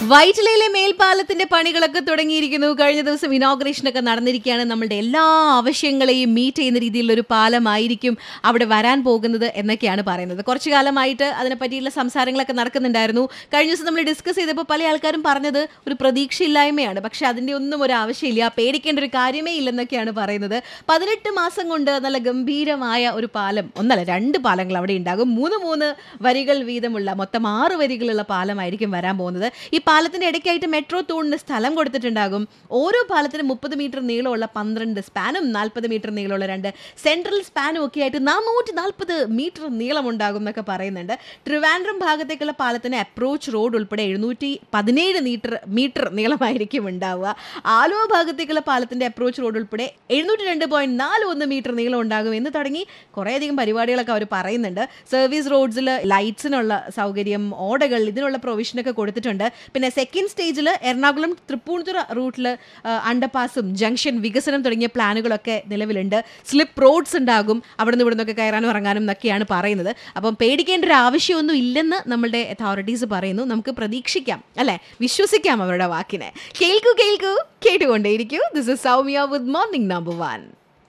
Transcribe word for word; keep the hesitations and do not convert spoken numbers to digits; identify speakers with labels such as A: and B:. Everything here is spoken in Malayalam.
A: വൈറ്റിലയിലെ മേൽപ്പാലത്തിന്റെ പണികളൊക്കെ തുടങ്ങിയിരിക്കുന്നു. കഴിഞ്ഞ ദിവസം ഇനോഗ്രേഷനൊക്കെ നടന്നിരിക്കുകയാണ്. നമ്മളുടെ എല്ലാ ആവശ്യങ്ങളെയും മീറ്റ് ചെയ്യുന്ന രീതിയിലുള്ള ഒരു പാലമായിരിക്കും അവിടെ വരാൻ പോകുന്നത് എന്നൊക്കെയാണ് പറയുന്നത്. കുറച്ചു കാലമായിട്ട് അതിനെ പറ്റിയുള്ള സംസാരങ്ങളൊക്കെ നടക്കുന്നുണ്ടായിരുന്നു. കഴിഞ്ഞ ദിവസം നമ്മൾ ഡിസ്കസ് ചെയ്തപ്പോൾ പല ആൾക്കാരും പറഞ്ഞത് ഒരു പ്രതീക്ഷയില്ലായ്മയാണ്. പക്ഷെ അതിൻ്റെ ഒന്നും ഒരു ആവശ്യമില്ല, പേടിക്കേണ്ട ഒരു കാര്യമേ ഇല്ലെന്നൊക്കെയാണ് പറയുന്നത്. പതിനെട്ട് മാസം കൊണ്ട് നല്ല ഗംഭീരമായ ഒരു പാലം, ഒന്നല്ല രണ്ട് പാലങ്ങൾ അവിടെ ഉണ്ടാകും. മൂന്ന് മൂന്ന് വരികൾ വീതമുള്ള മൊത്തം ആറ് വരികളുള്ള പാലമായിരിക്കും വരാൻ പോകുന്നത്. ഈ പാലത്തിന്റെ ഇടയ്ക്കായിട്ട് മെട്രോ തൂണിന് സ്ഥലം കൊടുത്തിട്ടുണ്ടാകും. ഓരോ പാലത്തിനും മുപ്പത് മീറ്റർ നീളമുള്ള പന്ത്രണ്ട് സ്പാനും നാൽപ്പത് മീറ്റർ നീളമുള്ള രണ്ട് സെൻട്രൽ സ്പാനും ഒക്കെ ആയിട്ട് നാനൂറ്റി നാൽപ്പത് മീറ്റർ നീളമുണ്ടാകും എന്നൊക്കെ പറയുന്നുണ്ട്. ട്രിവാൻഡ്രം ഭാഗത്തേക്കുള്ള പാലത്തിന് അപ്രോച്ച് റോഡ് ഉൾപ്പെടെ എഴുന്നൂറ്റി പതിനേഴ് മീറ്റർ മീറ്റർ നീളമായിരിക്കും ഉണ്ടാവുക. ആലുവ ഭാഗത്തേക്കുള്ള പാലത്തിന്റെ അപ്രോച്ച് റോഡ് ഉൾപ്പെടെ എഴുന്നൂറ്റി രണ്ട് പോയിന്റ് നാല് ഒന്ന് മീറ്റർ നീളം ഉണ്ടാകും എന്ന് തുടങ്ങി കുറേയധികം പരിപാടികളൊക്കെ അവർ പറയുന്നുണ്ട്. സർവീസ് റോഡ്സിൽ ലൈറ്റ്സിനുള്ള സൗകര്യം, ഓടകൾ, ഇതിനുള്ള പ്രൊവിഷനൊക്കെ കൊടുത്തിട്ടുണ്ട്. പിന്നെ സെക്കൻഡ് സ്റ്റേജിൽ എറണാകുളം തൃപ്പൂണിത്തുറ റൂട്ടിൽ അണ്ടർപാസും ജംഗ്ഷൻ വികസനം തുടങ്ങിയ പ്ലാനുകളൊക്കെ നിലവിലുണ്ട്. സ്ലിപ്പ് റോഡ്സ് ഉണ്ടാകും, അവിടെ നിന്ന് ഇവിടെ നിന്നൊക്കെ കയറാനും ഇറങ്ങാനും എന്നൊക്കെയാണ് പറയുന്നത്. അപ്പം പേടിക്കേണ്ട ഒരു ആവശ്യമൊന്നും ഇല്ലെന്ന് നമ്മളുടെ അതോറിറ്റീസ് പറയുന്നു. നമുക്ക് പ്രതീക്ഷിക്കാം, അല്ലെ, വിശ്വസിക്കാം അവരുടെ വാക്കിനെ. കേൾക്കൂ കേൾക്കൂ കേട്ടുകൊണ്ടേയിരിക്കൂ. This is Soumya with morning number one.